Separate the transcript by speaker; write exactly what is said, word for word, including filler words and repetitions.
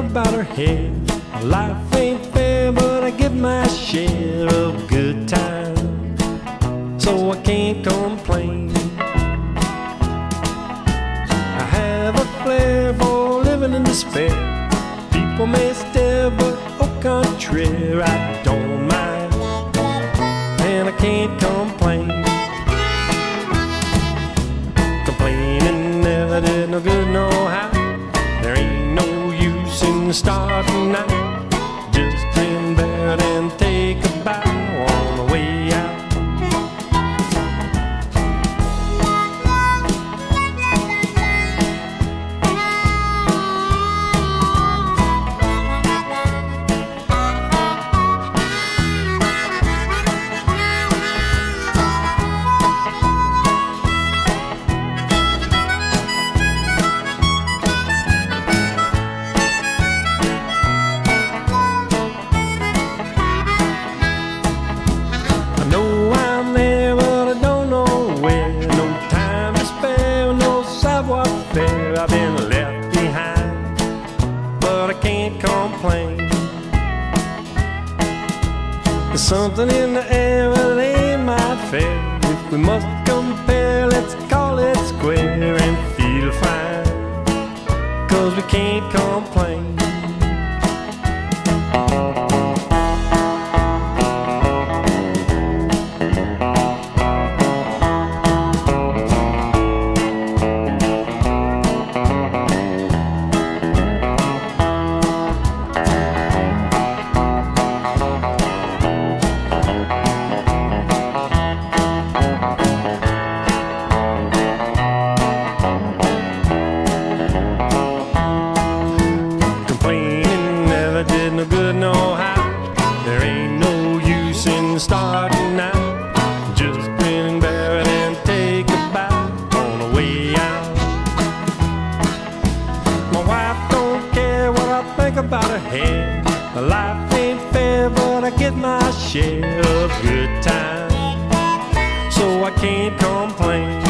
Speaker 1: about her head. Life ain't fair, but I get my share of good times, so I can't complain. I have a flair for living in despair. People may stare, but au contraire, I don't mind, and I can't complain. Complaining never did no good, no how. There ain't no use in starting now. Just grin, bear it, and take a bow on the way out. I've been left behind, but I can't complain. There's something in the air that ain't my fare. If we must compare, let's call it square and feel fine, 'cause we can't complain. Did no good, no how. There ain't no use in starting now. Just grin and bear it and take a bow on the way out. My wife don't care what I think about her head. Life ain't fair, but I get my share of good times, so I can't complain.